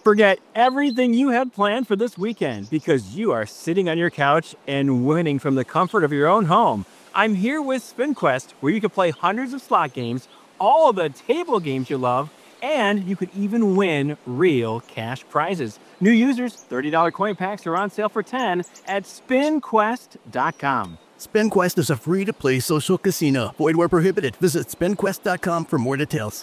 Forget everything you had planned for this weekend because you are sitting on your couch and winning from the comfort of your own home. I'm here with SpinQuest, where you can play hundreds of slot games, all the table games you love, and you could even win real cash prizes. New users, $30 coin packs are on sale for $10 at SpinQuest.com. SpinQuest is a free-to-play social casino. Void where prohibited. Visit SpinQuest.com for more details.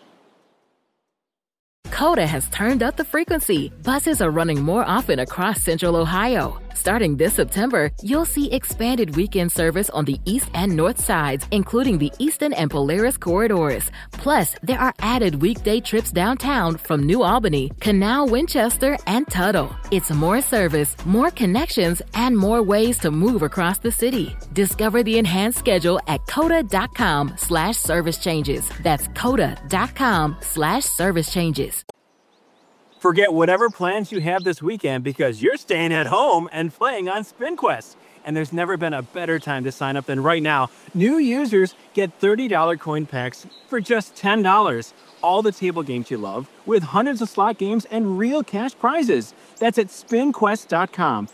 Coda has turned up the frequency. Buses are running more often across Central Ohio. Starting this September, you'll see expanded weekend service on the east and north sides, including the Eastern and Polaris corridors. Plus, there are added weekday trips downtown from New Albany, Canal, Winchester, and Tuttle. It's more service, more connections, and more ways to move across the city. Discover the enhanced schedule at coda.com/service changes. That's coda.com/service changes. Forget whatever plans you have this weekend because you're staying at home and playing on SpinQuest. And there's never been a better time to sign up than right now. New users get $30 coin packs for just $10. All the table games you love with hundreds of slot games and real cash prizes. That's at SpinQuest.com.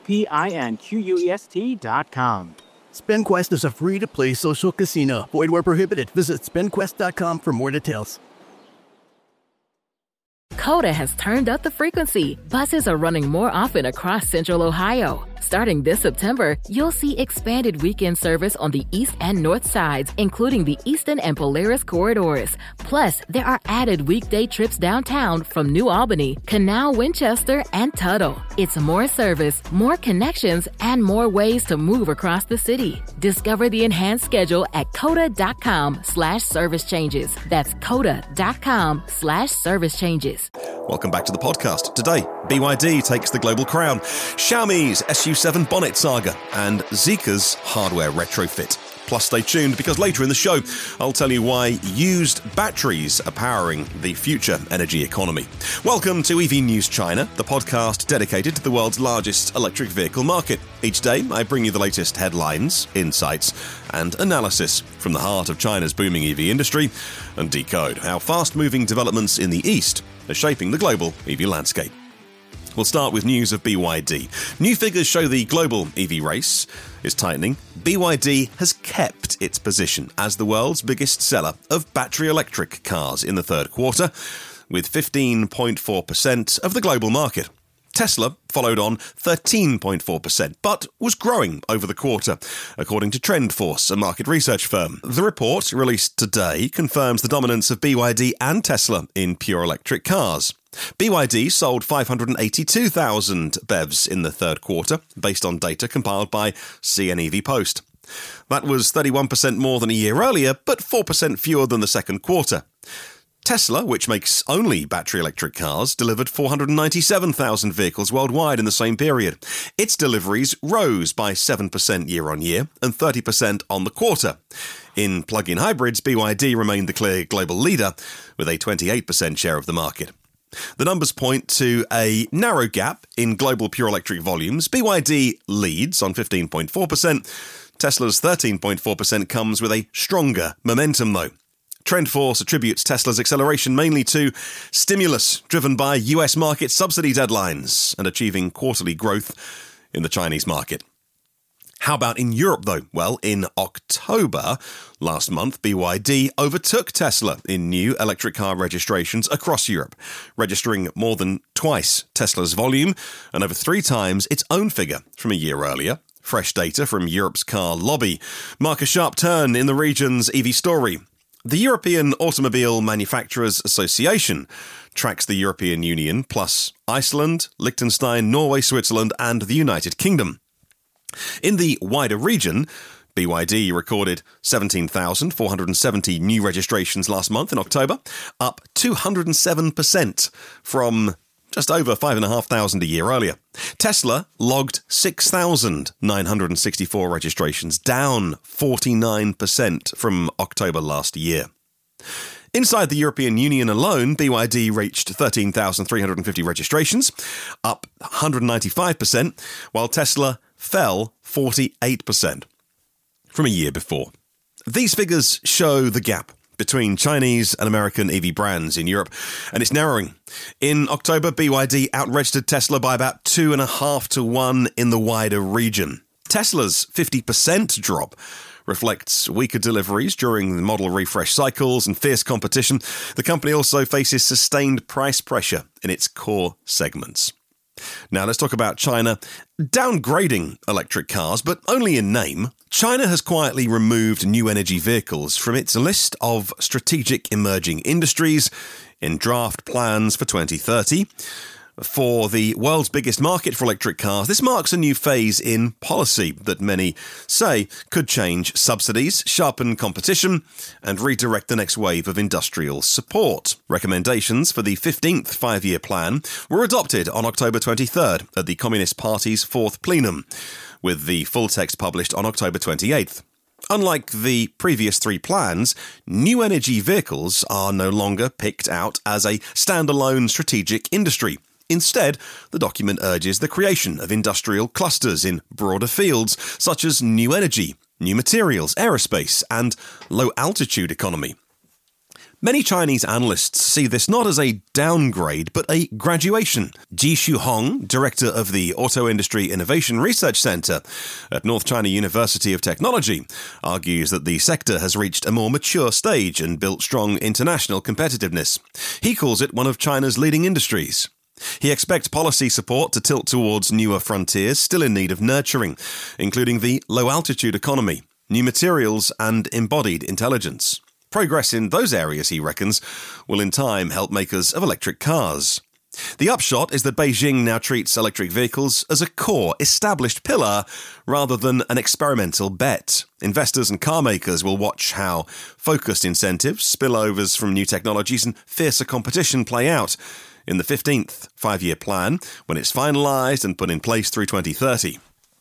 SpinQuest.com. SpinQuest is a free-to-play social casino. Void where prohibited. Visit SpinQuest.com for more details. Coda has turned up the frequency. Buses are running more often across Central Ohio. Starting this September, you'll see expanded weekend service on the east and north sides, including the Eastern and Polaris corridors. Plus, there are added weekday trips downtown from New Albany, Canal, Winchester, and Tuttle. It's more service, more connections, and more ways to move across the city. Discover the enhanced schedule at coda.com/service changes. That's coda.com/service changes. Welcome back to the podcast. Today, BYD takes the global crown, Xiaomi's SU7 bonnet saga, and Zeekr's hardware retrofit. Plus, stay tuned because later in the show, I'll tell you why used batteries are powering the future energy economy. Welcome to EV News China, the podcast dedicated to the world's largest electric vehicle market. Each day, I bring you the latest headlines, insights, and analysis from the heart of China's booming EV industry and decode how fast-moving developments in the East are shaping the global EV landscape. We'll start with news of BYD. New figures show the global EV race is tightening. BYD has kept its position as the world's biggest seller of battery electric cars in the third quarter, with 15.4% of the global market. Tesla followed on 13.4%, but was growing over the quarter, according to TrendForce, a market research firm. The report, released today, confirms the dominance of BYD and Tesla in pure electric cars. BYD sold 582,000 BEVs in the third quarter, based on data compiled by CNEV Post. That was 31% more than a year earlier, but 4% fewer than the second quarter. Tesla, which makes only battery electric cars, delivered 497,000 vehicles worldwide in the same period. Its deliveries rose by 7% year-on-year and 30% on the quarter. In plug-in hybrids, BYD remained the clear global leader with a 28% share of the market. The numbers point to a narrow gap in global pure electric volumes. BYD leads on 15.4%. Tesla's 13.4% comes with a stronger momentum, though. TrendForce attributes Tesla's acceleration mainly to stimulus driven by US market subsidy deadlines and achieving quarterly growth in the Chinese market. How about in Europe, though? Well, in October last month, BYD overtook Tesla in new electric car registrations across Europe, registering more than twice Tesla's volume and over 3 times its own figure from a year earlier. Fresh data from Europe's car lobby mark a sharp turn in the region's EV story. The European Automobile Manufacturers Association tracks the European Union plus Iceland, Liechtenstein, Norway, Switzerland, and the United Kingdom. In the wider region, BYD recorded 17,470 new registrations last month in October, up 207% from just over 5,500 a year earlier. Tesla logged 6,964 registrations, down 49% from October last year. Inside the European Union alone, BYD reached 13,350 registrations, up 195%, while Tesla fell 48% from a year before. These figures show the gap between Chinese and American EV brands in Europe, and it's narrowing. In October, BYD out-registered Tesla by about 2.5 to 1 in the wider region. Tesla's 50% drop reflects weaker deliveries during the model refresh cycles and fierce competition. The company also faces sustained price pressure in its core segments. Now let's talk about China downgrading electric cars, but only in name. China has quietly removed new energy vehicles from its list of strategic emerging industries in draft plans for 2030. For the world's biggest market for electric cars, this marks a new phase in policy that many say could change subsidies, sharpen competition, and redirect the next wave of industrial support. Recommendations for the 15th five-year plan were adopted on October 23rd at the Communist Party's fourth plenum, with the full text published on October 28th. Unlike the previous three plans, new energy vehicles are no longer picked out as a standalone strategic industry. Instead, the document urges the creation of industrial clusters in broader fields such as new energy, new materials, aerospace, and low-altitude economy. Many Chinese analysts see this not as a downgrade, but a graduation. Ji Shuhong, director of the Auto Industry Innovation Research Center at North China University of Technology, argues that the sector has reached a more mature stage and built strong international competitiveness. He calls it one of China's leading industries. He expects policy support to tilt towards newer frontiers still in need of nurturing, including the low-altitude economy, new materials, and embodied intelligence. Progress in those areas, he reckons, will in time help makers of electric cars. The upshot is that Beijing now treats electric vehicles as a core, established pillar rather than an experimental bet. Investors and car makers will watch how focused incentives, spillovers from new technologies, and fiercer competition play out in the 15th five-year plan when it's finalised and put in place through 2030.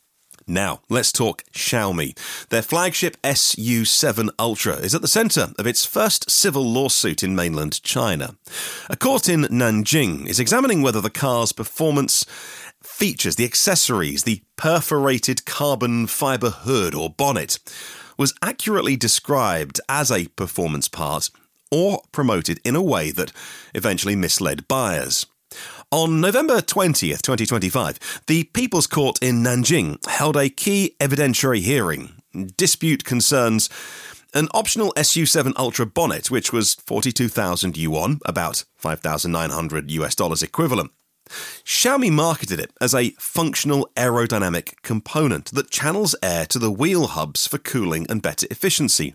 Now, let's talk Xiaomi. Their flagship SU7 Ultra is at the centre of its first civil lawsuit in mainland China. A court in Nanjing is examining whether the car's performance features, the accessories, the perforated carbon fibre hood or bonnet, was accurately described as a performance part or promoted in a way that eventually misled buyers. On November 20th, 2025, the People's Court in Nanjing held a key evidentiary hearing. Dispute concerns an optional SU7 Ultra bonnet, which was 42,000 yuan, about $5,900 equivalent. Xiaomi marketed it as a functional aerodynamic component that channels air to the wheel hubs for cooling and better efficiency.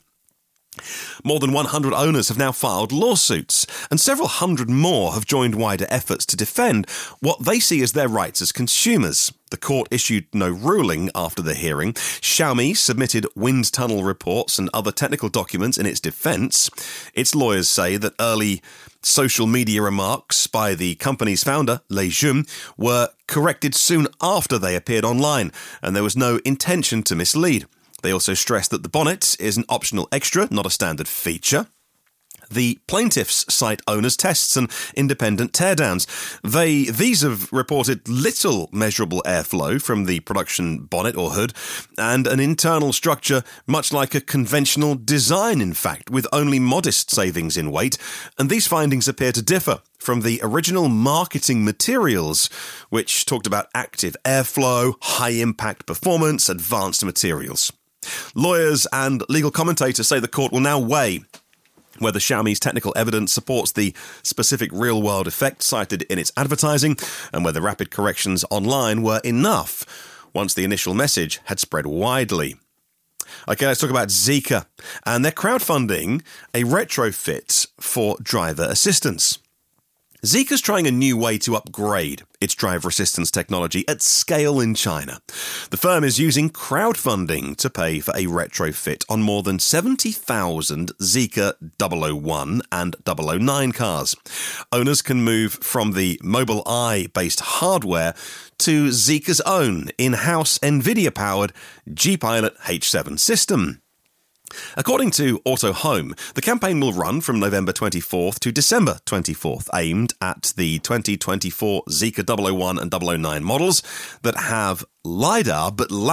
More than 100 owners have now filed lawsuits, and several hundred more have joined wider efforts to defend what they see as their rights as consumers. The court issued no ruling after the hearing. Xiaomi submitted wind tunnel reports and other technical documents in its defense. Its lawyers say that early social media remarks by the company's founder, Lei Jun, were corrected soon after they appeared online, and there was no intention to mislead. They also stressed that the bonnet is an optional extra, not a standard feature. The plaintiffs cite owners' tests and independent teardowns. These have reported little measurable airflow from the production bonnet or hood, and an internal structure much like a conventional design, in fact, with only modest savings in weight, and these findings appear to differ from the original marketing materials, which talked about active airflow, high-impact performance, advanced materials. Lawyers and legal commentators say the court will now weigh whether Xiaomi's technical evidence supports the specific real-world effect cited in its advertising and whether rapid corrections online were enough once the initial message had spread widely. Okay, let's talk about Zeekr, and they're crowdfunding a retrofit for driver assistance. Zeekr's trying a new way to upgrade its driver assistance technology at scale in China. The firm is using crowdfunding to pay for a retrofit on more than 70,000 Zeekr 001 and 009 cars. Owners can move from the Mobileye-based hardware to Zeekr's own in-house NVIDIA-powered G-Pilot H7 system. According to Auto Home, the campaign will run from November 24th to December 24th, aimed at the 2024 Zeekr 001 and 009 models that have LiDAR but lack the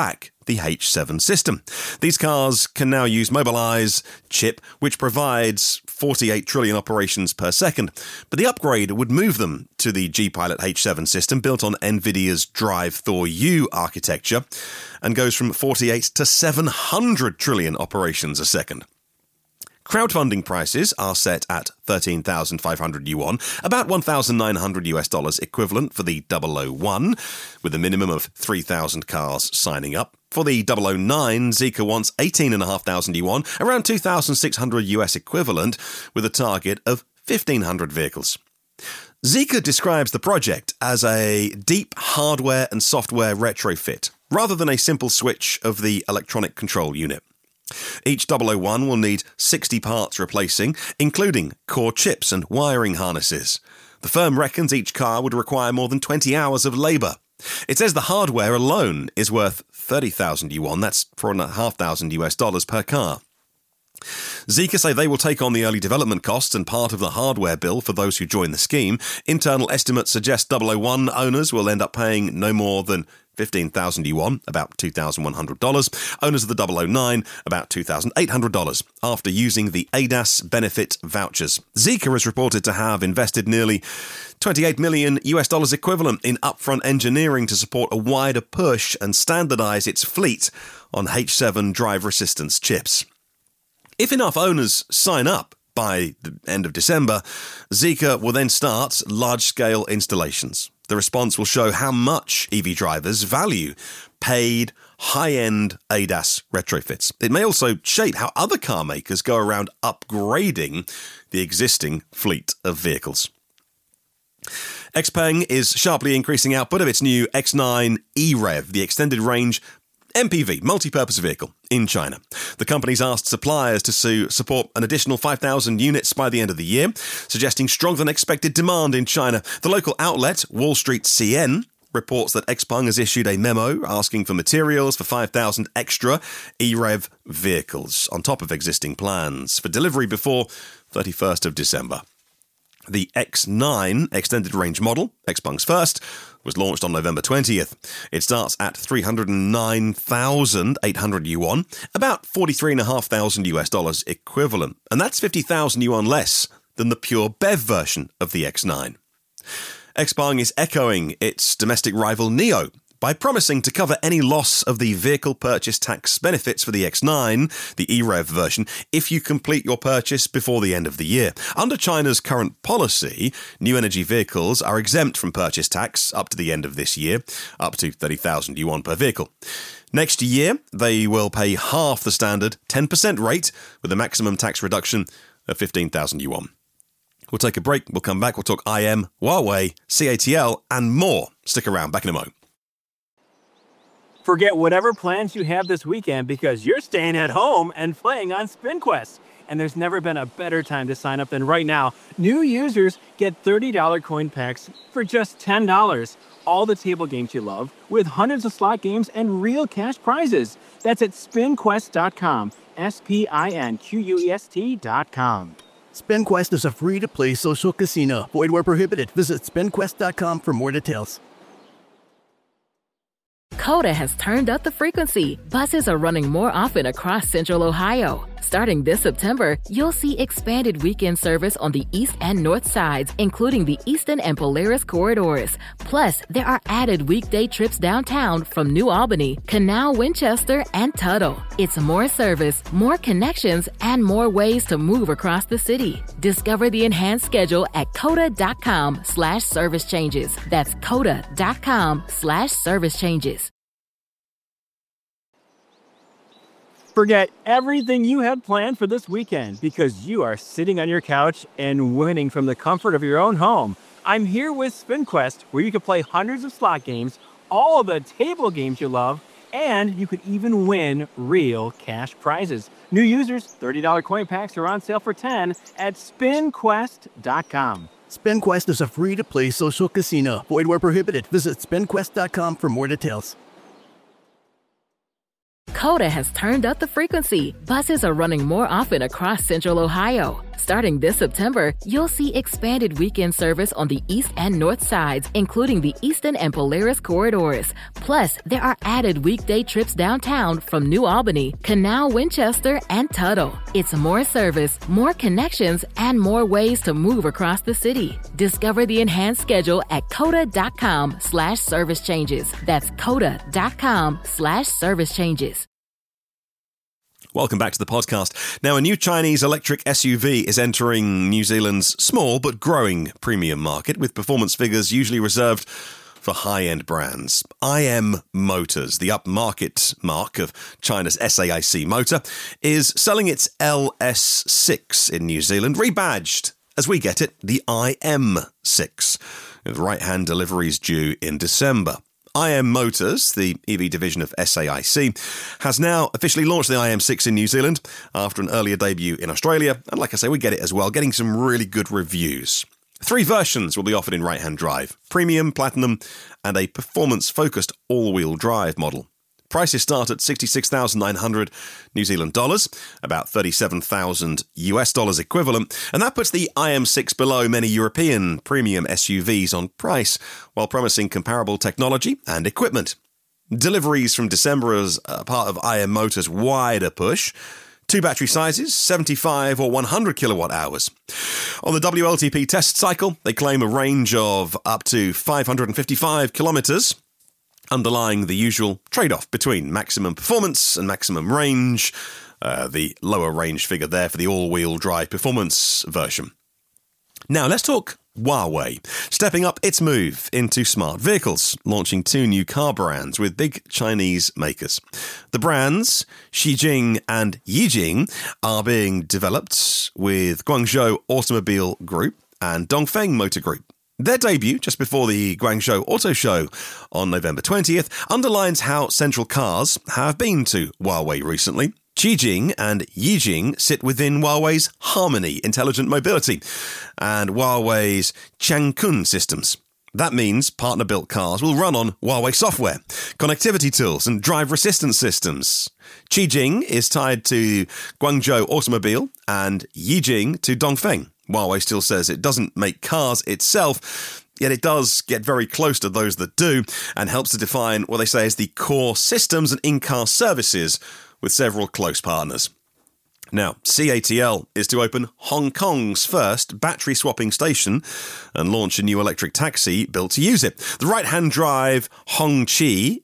the H7 system. These cars can now use Mobileye's chip, which provides 48 trillion operations per second, but the upgrade would move them to the G-Pilot H7 system built on NVIDIA's Drive Thor U architecture and goes from 48 to 700 trillion operations a second. Crowdfunding prices are set at 13,500 yuan, about $1,900 equivalent for the 001, with a minimum of 3,000 cars signing up. For the 009, Zeekr wants 18,500 yuan, around 2,600 US equivalent, with a target of 1,500 vehicles. Zeekr describes the project as a deep hardware and software retrofit, rather than a simple switch of the electronic control unit. Each 001 will need 60 parts replacing, including core chips and wiring harnesses. The firm reckons each car would require more than 20 hours of labour. It says the hardware alone is worth 30,000 yuan, that's $4,500 US per car. Zeekr say they will take on the early development costs and part of the hardware bill for those who join the scheme. Internal estimates suggest 001 owners will end up paying no more than 15,000 yuan, about $2,100. Owners of the 009, about $2,800, after using the ADAS benefit vouchers. Zeekr is reported to have invested nearly 28 million US dollars equivalent in upfront engineering to support a wider push and standardize its fleet on H7 driver assistance chips. If enough owners sign up by the end of December, Zeekr will then start large-scale installations. The response will show how much EV drivers value paid, high-end ADAS retrofits. It may also shape how other car makers go around upgrading the existing fleet of vehicles. XPeng is sharply increasing output of its new X9 E-Rev, the extended range MPV, multi-purpose vehicle, in China. The company's asked suppliers to support an additional 5,000 units by the end of the year, suggesting stronger than expected demand in China. The local outlet, Wall Street CN, reports that XPeng has issued a memo asking for materials for 5,000 extra E-Rev vehicles, on top of existing plans, for delivery before 31st of December. The X9 extended range model, XPeng's first, was launched on November 20th. It starts at 309,800 yuan, about $43,500 US dollars equivalent, and that's 50,000 yuan less than the pure BEV version of the X9. XPeng is echoing its domestic rival NIO by promising to cover any loss of the vehicle purchase tax benefits for the X9, the E-Rev version, if you complete your purchase before the end of the year. Under China's current policy, new energy vehicles are exempt from purchase tax up to the end of this year, up to 30,000 yuan per vehicle. Next year, they will pay half the standard 10% rate with a maximum tax reduction of 15,000 yuan. We'll take a break, we'll come back, we'll talk IM, Huawei, CATL, and more. Stick around, back in a moment. Forget whatever plans you have this weekend because you're staying at home and playing on SpinQuest. And there's never been a better time to sign up than right now. New users get $30 coin packs for just $10. All the table games you love, with hundreds of slot games and real cash prizes. That's at spinquest.com. SPINQUEST.com. SpinQuest is a free-to-play social casino. Void where prohibited. Visit spinquest.com for more details. Coda has turned up the frequency. Buses are running more often across Central Ohio. Starting this September, you'll see expanded weekend service on the east and north sides, including the Eastern and Polaris corridors. Plus, there are added weekday trips downtown from New Albany, Canal, Winchester, and Tuttle. It's more service, more connections, and more ways to move across the city. Discover the enhanced schedule at coda.com/service changes. That's coda.com/service changes. Forget everything you had planned for this weekend because you are sitting on your couch and winning from the comfort of your own home. I'm here with SpinQuest, where you can play hundreds of slot games, all of the table games you love, and you could even win real cash prizes. New users, $30 coin packs are on sale for $10 at spinquest.com. SpinQuest is a free-to-play social casino. Void where prohibited. Visit spinquest.com for more details. Coda has turned up the frequency. Buses are running more often across Central Ohio. Starting this September, you'll see expanded weekend service on the east and north sides, including the Eastern and Polaris corridors. Plus, there are added weekday trips downtown from New Albany, Canal, Winchester, and Tuttle. It's more service, more connections, and more ways to move across the city. Discover the enhanced schedule at coda.com/service changes. That's coda.com/service changes. Welcome back to the podcast. Now, a new Chinese electric SUV is entering New Zealand's small but growing premium market, with performance figures usually reserved for high-end brands. IM Motors, the upmarket mark of China's SAIC motor, is selling its LS6 in New Zealand, rebadged, as we get it, the IM6, with right-hand deliveries due in December. IM Motors, the EV division of SAIC, has now officially launched the IM6 in New Zealand after an earlier debut in Australia. And like I say, we get it as well, getting some really good reviews. 3 versions will be offered in right-hand drive: Premium, Platinum, and a performance-focused all-wheel drive model. Prices start at $66,900 New Zealand dollars, about $37,000 US dollars equivalent, and that puts the IM6 below many European premium SUVs on price, while promising comparable technology and equipment. Deliveries from December as part of IM Motors' wider push. 2 battery sizes, 75 or 100 kilowatt hours. On the WLTP test cycle, they claim a range of up to 555 kilometres, underlying the usual trade-off between maximum performance and maximum range, the lower range figure there for the all-wheel drive performance version. Now, let's talk Huawei, stepping up its move into smart vehicles, launching 2 new car brands with big Chinese makers. The brands, Xijing and Yijing, are being developed with Guangzhou Automobile Group and Dongfeng Motor Group. Their debut, just before the Guangzhou Auto Show on November 20th, underlines how central cars have been to Huawei recently. Xijing and Yijing sit within Huawei's Harmony Intelligent Mobility and Huawei's Changkun systems. That means partner-built cars will run on Huawei software, connectivity tools, and driver assistance systems. Xijing is tied to Guangzhou Automobile and Yijing to Dongfeng. Huawei still says it doesn't make cars itself, yet it does get very close to those that do and helps to define what they say is the core systems and in-car services with several close partners. Now, CATL is to open Hong Kong's first battery swapping station and launch a new electric taxi built to use it. The right-hand drive Hongqi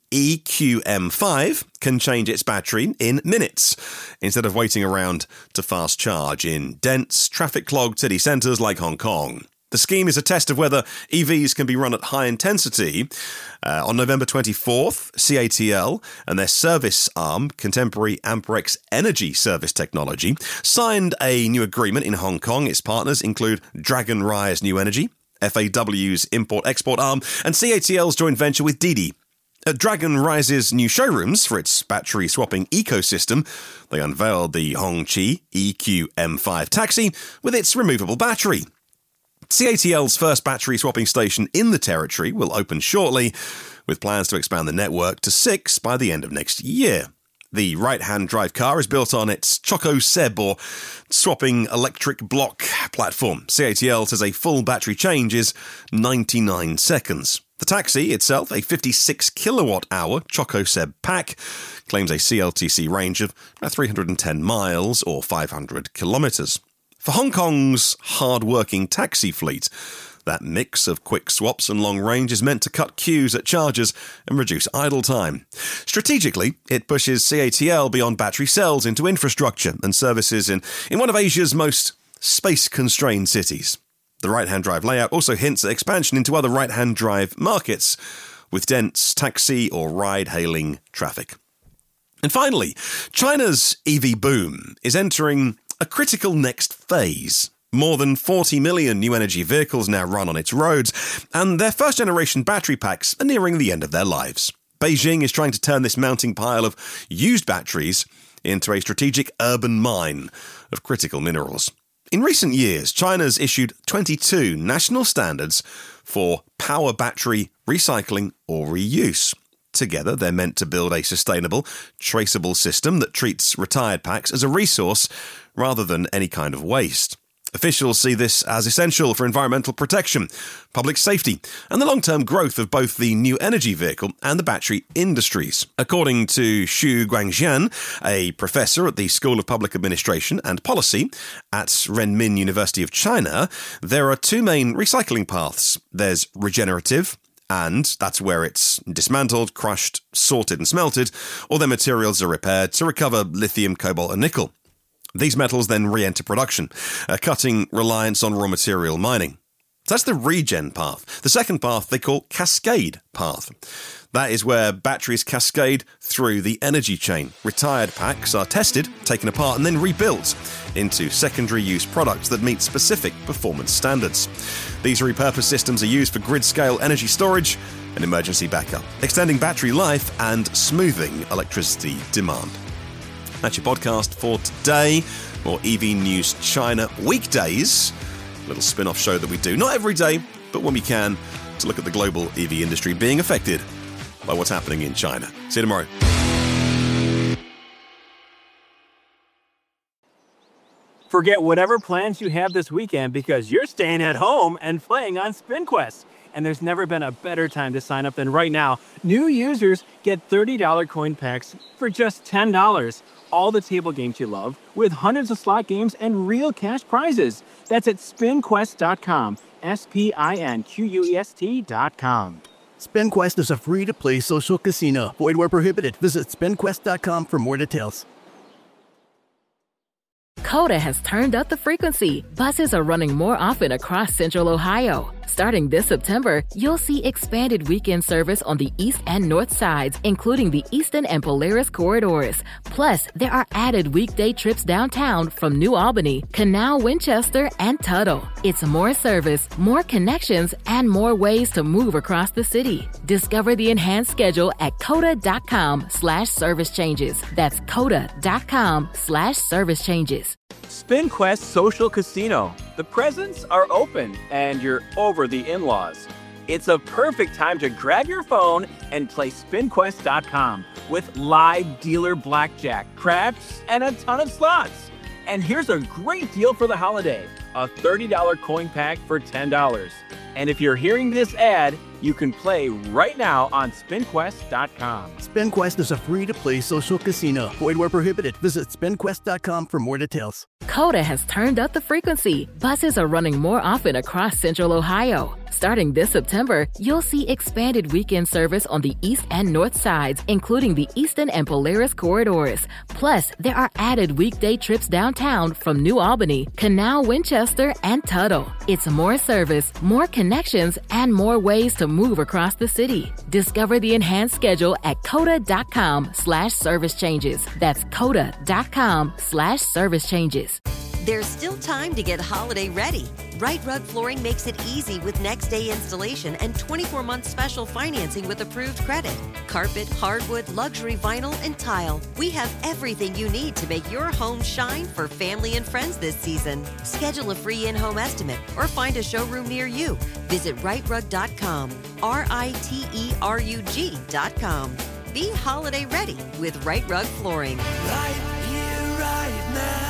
EQM5 can change its battery in minutes instead of waiting around to fast charge in dense, traffic-clogged city centres like Hong Kong. The scheme is a test of whether EVs can be run at high intensity. On November 24th, CATL and their service arm, Contemporary Amperex Energy Service Technology, signed a new agreement in Hong Kong. Its partners include Dragon Rise New Energy, FAW's import-export arm, and CATL's joint venture with Didi. At Dragon Rise's new showrooms for its battery swapping ecosystem, they unveiled the Hongqi EQM5 taxi with its removable battery. CATL's first battery swapping station in the territory will open shortly, with plans to expand the network to 6 by the end of next year. The right-hand drive car is built on its Choco Seb, or swapping electric block platform. CATL says a full battery change is 99 seconds. The taxi itself, a 56 kilowatt-hour Choco Seb pack, claims a CLTC range of 310 miles or 500 kilometres. For Hong Kong's hard-working taxi fleet, that mix of quick swaps and long range is meant to cut queues at chargers and reduce idle time. Strategically, it pushes CATL beyond battery cells into infrastructure and services in one of Asia's most space-constrained cities. The right-hand drive layout also hints at expansion into other right-hand drive markets with dense taxi or ride-hailing traffic. And finally, China's EV boom is entering a critical next phase. More than 40 million new energy vehicles now run on its roads, and their first-generation battery packs are nearing the end of their lives. Beijing is trying to turn this mounting pile of used batteries into a strategic urban mine of critical minerals. In recent years, China's issued 22 national standards for power battery recycling or reuse. Together, they're meant to build a sustainable, traceable system that treats retired packs as a resource rather than any kind of waste. Officials see this as essential for environmental protection, public safety, and the long-term growth of both the new energy vehicle and the battery industries. According to Xu Guangxian, a professor at the School of Public Administration and Policy at Renmin University of China, there are two main recycling paths. There's regenerative, and that's where it's dismantled, crushed, sorted and smelted, or their materials are repaired to recover lithium, cobalt and nickel. These metals then re-enter production, cutting reliance on raw material mining. So that's the regen path. The second path they call cascade path. That is where batteries cascade through the energy chain. Retired packs are tested, taken apart and then rebuilt into secondary use products that meet specific performance standards. These repurposed systems are used for grid-scale energy storage and emergency backup, extending battery life and smoothing electricity demand. That's your podcast for today. More EV News China weekdays. A little spin-off show that we do, not every day, but when we can, to look at the global EV industry being affected by what's happening in China. See you tomorrow. Forget whatever plans you have this weekend because you're staying at home and playing on SpinQuest. And there's never been a better time to sign up than right now. New users get $30 coin packs for just $10. All the table games you love, with hundreds of slot games and real cash prizes. That's at spinquest.com. SPINQUEST.com. SpinQuest is a free-to-play social casino. Void where prohibited. Visit spinquest.com for more details. Coda has turned up the frequency. Buses are running more often across Central Ohio. Starting this September, you'll see expanded weekend service on the east and north sides, including the Eastern and Polaris corridors. Plus, there are added weekday trips downtown from New Albany, Canal, Winchester, and Tuttle. It's more service, more connections, and more ways to move across the city. Discover the enhanced schedule at coda.com/service changes. That's coda.com/service changes. SpinQuest Social Casino. The presents are open and you're over the in-laws. It's a perfect time to grab your phone and play SpinQuest.com with live dealer blackjack, craps, and a ton of slots. And here's a great deal for the holiday. A $30 coin pack for $10. And if you're hearing this ad, you can play right now on SpinQuest.com. SpinQuest is a free-to-play social casino. Void where prohibited. Visit spinquest.com for more details. Coda has turned up the frequency. Buses are running more often across Central Ohio. Starting this September, you'll see expanded weekend service on the east and north sides, including the Eastern and Polaris corridors. Plus, there are added weekday trips downtown from New Albany, Canal, Winchester, and Tuttle. It's more service, more connections, and more ways to move across the city. Discover the enhanced schedule at coda.com/service changes. That's coda.com/service changes. There's still time to get holiday ready. Right Rug Flooring makes it easy with next day installation and 24-month special financing with approved credit. Carpet, hardwood, luxury vinyl, and tile. We have everything you need to make your home shine for family and friends this season. Schedule a free in-home estimate or find a showroom near you. Visit rightrug.com, RITERUG.com. Be holiday ready with Right Rug Flooring. Right here, right now.